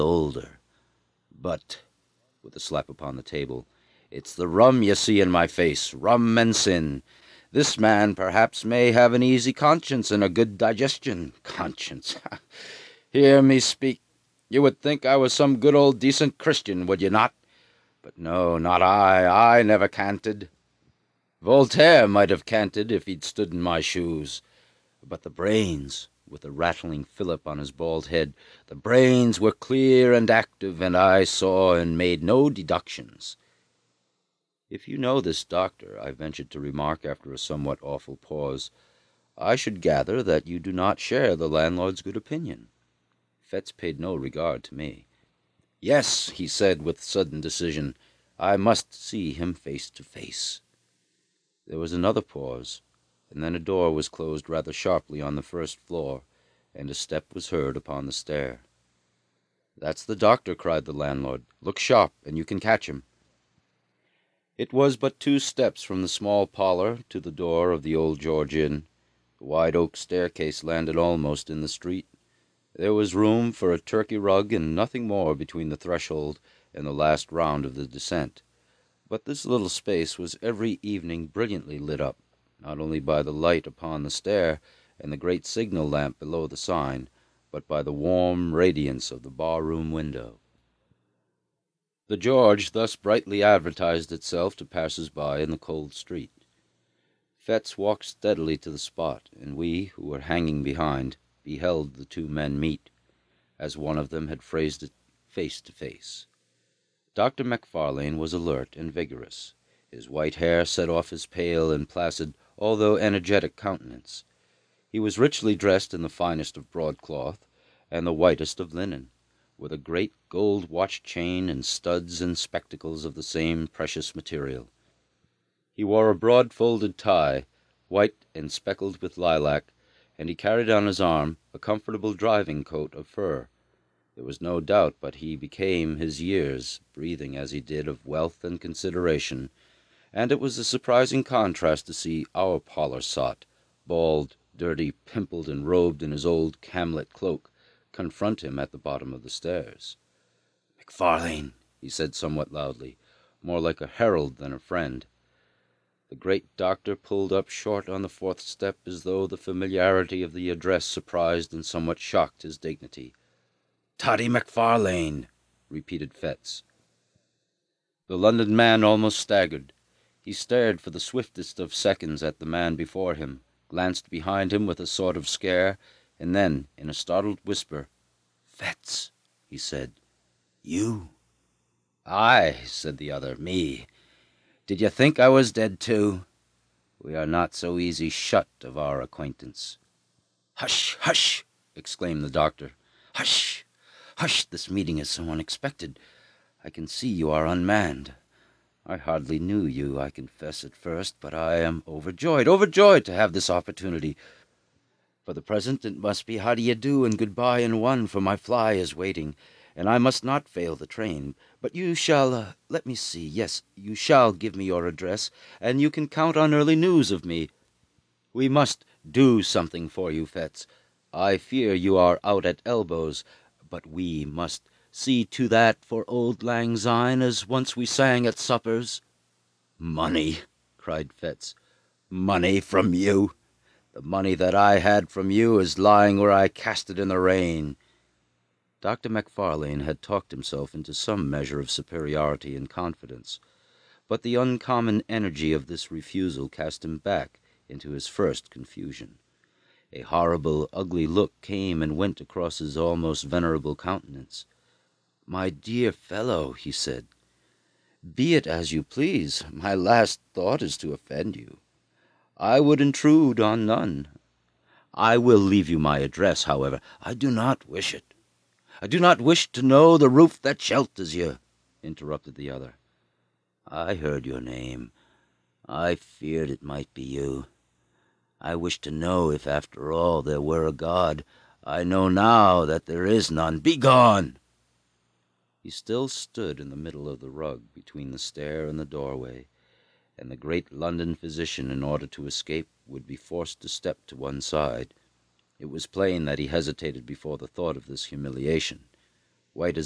older. But, with a slap upon the table, it's the rum you see in my face, rum and sin. This man, perhaps, may have an easy conscience and a good digestion. Conscience! Hear me speak. You would think I was some good old decent Christian, would you not? But no, not I. I never canted. Voltaire might have canted if he'd stood in my shoes. But the brains, with the rattling fillip on his bald head, the brains were clear and active, and I saw and made no deductions. If you know this doctor, I ventured to remark after a somewhat awful pause, I should gather that you do not share the landlord's good opinion. Fetz paid no regard to me. Yes, he said with sudden decision, I must see him face to face. There was another pause, and then a door was closed rather sharply on the first floor, and a step was heard upon the stair. "That's the doctor," cried the landlord. "Look sharp, and you can catch him." It was but 2 steps from the small parlour to the door of the Old George Inn. The wide oak staircase landed almost in the street. There was room for a Turkey rug and nothing more between the threshold and the last round of the descent. But this little space was every evening brilliantly lit up, not only by the light upon the stair and the great signal lamp below the sign, but by the warm radiance of the bar-room window. The George thus brightly advertised itself to passers-by in the cold street. Fetz walked steadily to the spot, and we, who were hanging behind, beheld the 2 men meet, as one of them had phrased it, face to face. Dr. Macfarlane was alert and vigorous. His white hair set off his pale and placid, although energetic countenance. He was richly dressed in the finest of broadcloth and the whitest of linen, with a great gold watch-chain and studs and spectacles of the same precious material. He wore a broad-folded tie, white and speckled with lilac, and he carried on his arm a comfortable driving coat of fur. There was no doubt but he became his years, breathing as he did of wealth and consideration, and it was a surprising contrast to see our parlour sot, bald, dirty, pimpled, and robed in his old camlet cloak, confront him at the bottom of the stairs. "Macfarlane," he said somewhat loudly, more like a herald than a friend. The great doctor pulled up short on the 4th step as though the familiarity of the address surprised and somewhat shocked his dignity. "Toddy Macfarlane," repeated Fetz. The London man almost staggered. He stared for the swiftest of seconds at the man before him, glanced behind him with a sort of scare, and then, in a startled whisper, "Fetz," he said, "you?" "Aye," said the other, "me. Did you think I was dead too? We are not so easy shut of our acquaintance." "Hush, hush!" exclaimed the doctor. "Hush! Hush! This meeting is so unexpected. I can see you are unmanned. I hardly knew you, I confess, at first, but I am overjoyed to have this opportunity. For the present it must be how do you do and goodbye in one, for my fly is waiting, and I must not fail the train. But you shall, let me see, yes, you shall give me your address, and you can count on early news of me. We must do something for you, Fetz. I fear you are out at elbows, but we must see to that for old Lang Syne, as once we sang at suppers." "Money!" cried Fetz. "Money from you! The money that I had from you is lying where I cast it in the rain." Dr. Macfarlane had talked himself into some measure of superiority and confidence, but the uncommon energy of this refusal cast him back into his first confusion. A horrible, ugly look came and went across his almost venerable countenance. "My dear fellow," he said, "be it as you please. My last thought is to offend you. I would intrude on none. I will leave you my address, however. I do not wish it. I do not wish to know the roof that shelters you," interrupted the other. "I heard your name. I feared it might be you. I wish to know if after all there were a God. I know now that there is none. Begone!" He still stood in the middle of the rug between the stair and the doorway, and the great London physician, in order to escape, would be forced to step to one side. It was plain that he hesitated before the thought of this humiliation. White as